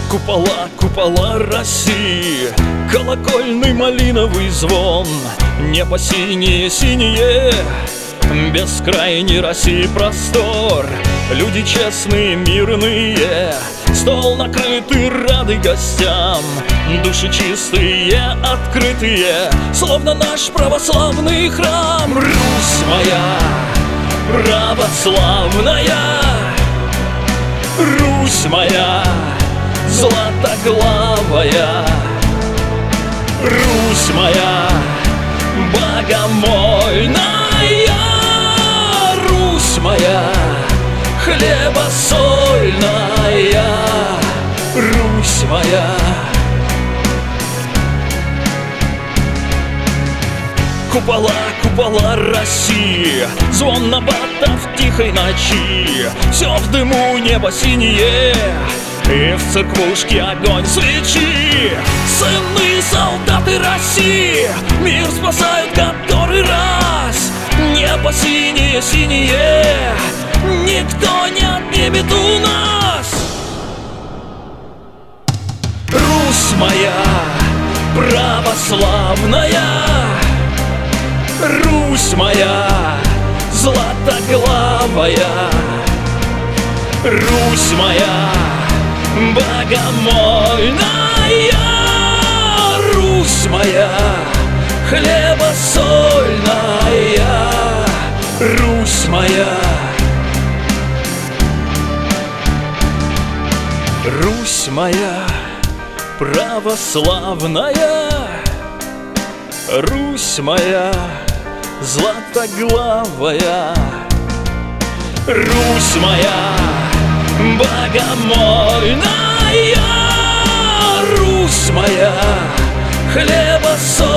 Купола, купола России, колокольный малиновый звон, небо синее, синее, бескрайний России простор. Люди честные, мирные, стол накрытый, рады гостям, души чистые, открытые, словно наш православный храм. Русь моя православная, Русь моя златоглавая, Русь моя богомольная, Русь моя хлебосольная, Русь моя. Купола, купола России, звон набата в тихой ночи, все в дыму, небо синее, и в церквушке огонь свечи. Сыны, солдаты России, мир спасают который раз. Небо синее, синее, никто не отнимет у нас. Русь моя православная, Русь моя златоглавая, Русь моя богомольная, Русь моя хлебосольная, Русь моя. Русь моя православная, Русь моя златоглавая, Русь моя богомольная, Русь моя хлебосольная,